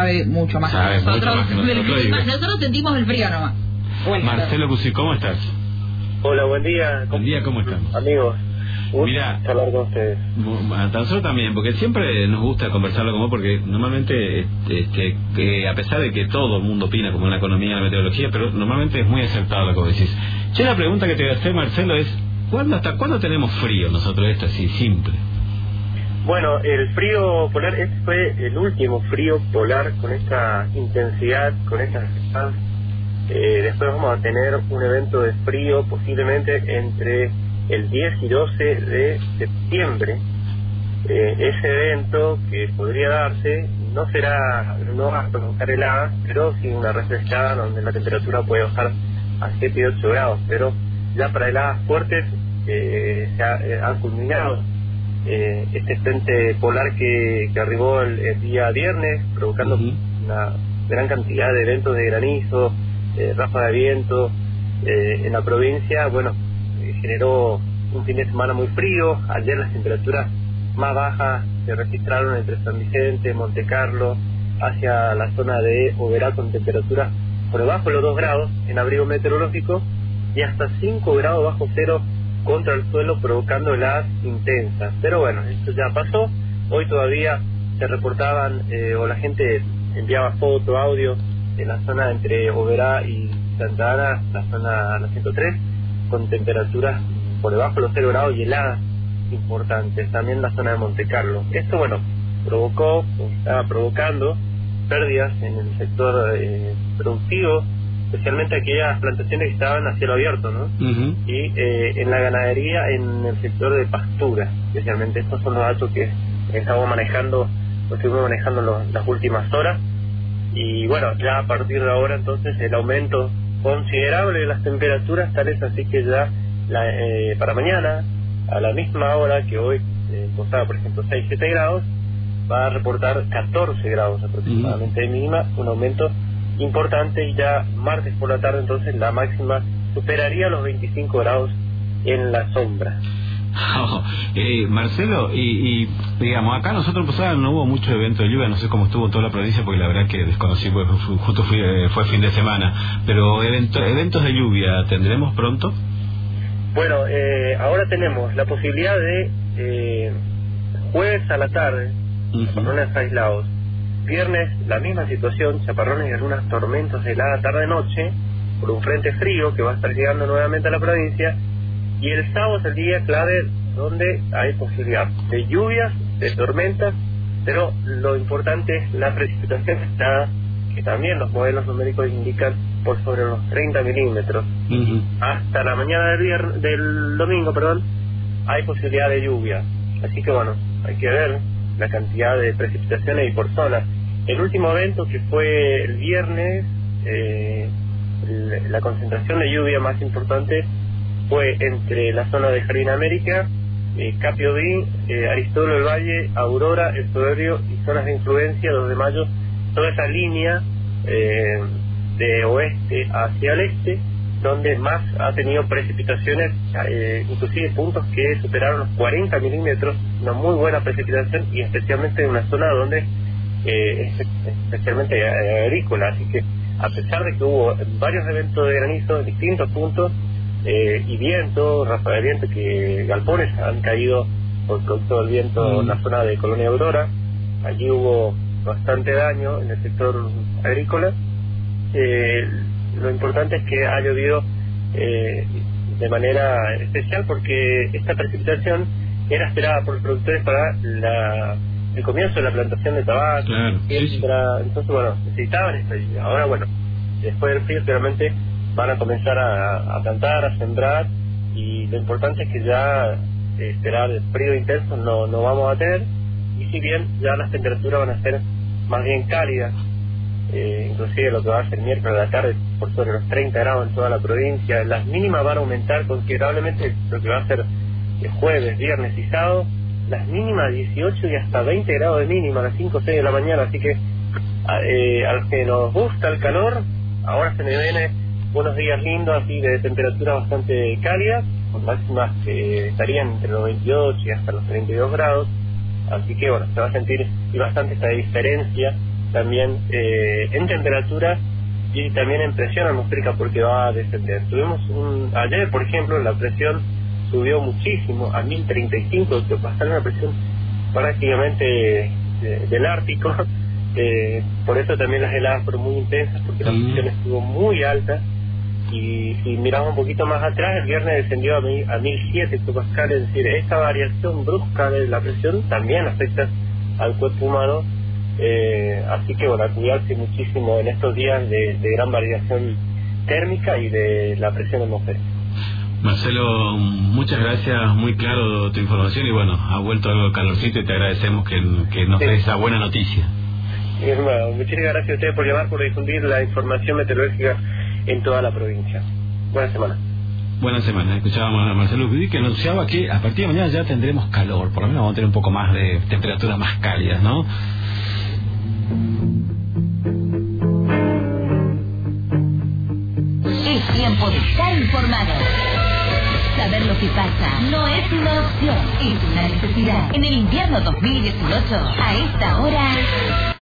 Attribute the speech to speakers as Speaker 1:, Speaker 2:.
Speaker 1: sabe mucho más que nosotros del clima. Nosotros sentimos el frío nomás.
Speaker 2: Bueno, Marcelo Cusi, ¿cómo estás?
Speaker 3: Hola, buen día.
Speaker 2: Buen día, ¿cómo estamos?
Speaker 3: Amigos,
Speaker 2: mira,
Speaker 3: hablar con ustedes.
Speaker 2: Nosotros también, porque siempre nos gusta conversarlo con vos, porque normalmente, a pesar de que todo el mundo opina como en la economía, en la meteorología, pero normalmente es muy acertado lo que vos decís. Yo la pregunta que te voy a hacer, Marcelo, es ¿hasta cuándo tenemos frío nosotros? Esto así, simple.
Speaker 3: Bueno, el frío polar, este fue el último frío polar con esta intensidad, con esta intensidad. Después vamos a tener un evento de frío posiblemente entre el 10 y 12 de septiembre. Ese evento que podría darse no va a provocar heladas, pero sí una refrescada donde la temperatura puede bajar a 7 y 8 grados, pero ya para heladas fuertes se han culminado. Este frente polar que arribó el día viernes, provocando una gran cantidad de eventos de granizo, ráfaga de viento en la provincia, bueno, generó un fin de semana muy frío. Ayer las temperaturas más bajas se registraron entre San Vicente, Monte Carlo, hacia la zona de Oberá, con temperaturas por debajo de los 2 grados en abrigo meteorológico y hasta 5 grados bajo cero contra el suelo, provocando heladas intensas. Pero bueno, esto ya pasó. Hoy todavía se reportaban o la gente enviaba foto, audio en la zona entre Oberá y Santa Ana, la 103, con temperaturas por debajo de los 0 grados y heladas importantes. También la zona de Monte Carlo. Esto, bueno, estaba provocando pérdidas en el sector productivo, especialmente aquellas plantaciones que estaban a cielo abierto, ¿no? Y en la ganadería, en el sector de pastura, especialmente. Estos son los datos que estuvimos manejando las últimas horas. Y bueno, ya a partir de ahora entonces el aumento considerable de las temperaturas, tal es así que ya para mañana, a la misma hora que hoy costaba por ejemplo 6-7 grados, va a reportar 14 grados aproximadamente de mínima, un aumento importante. Y ya martes por la tarde entonces la máxima superaría los 25 grados en la sombra.
Speaker 2: Marcelo, y digamos, acá nosotros no hubo mucho evento de lluvia, no sé cómo estuvo en toda la provincia, porque la verdad que desconocí, porque justo fue fin de semana, pero eventos de lluvia, ¿tendremos pronto?
Speaker 3: Bueno, ahora tenemos la posibilidad de jueves a la tarde, chaparrones aislados. Viernes, la misma situación, chaparrones y algunas tormentas de helada tarde-noche, por un frente frío que va a estar llegando nuevamente a la provincia. Y el sábado es el día clave donde hay posibilidad de lluvias, de tormentas, pero lo importante es la precipitación estimada, que también los modelos numéricos indican por sobre los 30 milímetros. Hasta la mañana del domingo, hay posibilidad de lluvia. Así que bueno, hay que ver la cantidad de precipitaciones y por zona. El último evento, que fue el viernes, la concentración de lluvia más importante fue entre la zona de Jardín América, Capiodí, Aristóbulo del Valle, Aurora, El Soberbio y zonas de influencia, 2 de mayo, toda esa línea de oeste hacia el este, donde más ha tenido precipitaciones, inclusive puntos que superaron los 40 milímetros, una muy buena precipitación, y especialmente en una zona donde es especialmente agrícola. Así que a pesar de que hubo varios eventos de granizo en distintos puntos, y viento, ráfaga de viento, que galpones han caído por producto del viento en la zona de Colonia Aurora, allí hubo bastante daño en el sector agrícola. Lo importante es que ha llovido de manera especial, porque esta precipitación era esperada por los productores para el comienzo de la plantación de tabaco, entonces bueno, necesitaban esto. Y ahora bueno, después del frío realmente van a comenzar a plantar, a sembrar, y lo importante es que ya esperar el frío intenso no vamos a tener. Y si bien ya las temperaturas van a ser más bien cálidas, inclusive lo que va a ser miércoles a la tarde por sobre los 30 grados en toda la provincia, las mínimas van a aumentar considerablemente lo que va a ser jueves, viernes y sábado, las mínimas 18 y hasta 20 grados de mínima a las 5 o 6 de la mañana. Así que a los que nos gusta el calor, ahora se me viene unos días lindos así de temperatura bastante cálida, con máximas que estarían entre los 28 y hasta los 32 grados. Así que bueno, se va a sentir bastante esta diferencia también en temperatura y también en presión atmosférica, porque va a descender. Ayer, por ejemplo, la presión subió muchísimo a 1035 hectopascales, una presión prácticamente del Ártico. Por eso también las heladas fueron muy intensas, porque la presión estuvo muy alta. Y si miramos un poquito más atrás, el viernes descendió a 1007 hectopascales. Es decir, esta variación brusca de la presión también afecta al cuerpo humano. Así que bueno, a cuidarse muchísimo en estos días de gran variación térmica y de la presión atmosférica.
Speaker 2: Marcelo, muchas gracias, muy claro tu información, y bueno, ha vuelto algo calorcito y te agradecemos que nos des esa buena noticia.
Speaker 3: Bueno, muchísimas gracias a ustedes por llamar, por difundir la información meteorológica en toda la provincia. Buena semana.
Speaker 2: Buena semana. Escuchábamos a Marcelo Gudí, que anunciaba que a partir de mañana ya tendremos calor, por lo menos vamos a tener un poco más de temperaturas más cálidas, ¿no?
Speaker 4: Es tiempo de estar informado. Saber lo que pasa no es una opción, es una necesidad. En el invierno 2018, a esta hora...